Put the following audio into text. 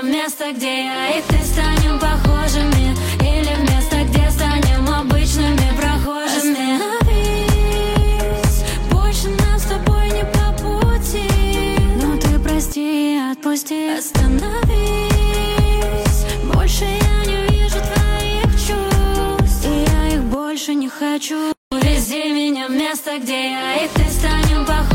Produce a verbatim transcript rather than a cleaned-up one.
место, где я и ты станем похожими, или в место, где станем обычными прохожими. Остановись, больше нам с тобой не по пути. Ну ты прости и отпусти. Остановись, больше я не вижу твоих чувств, и я их больше не хочу. Увези меня в место, где я и ты станем похожими.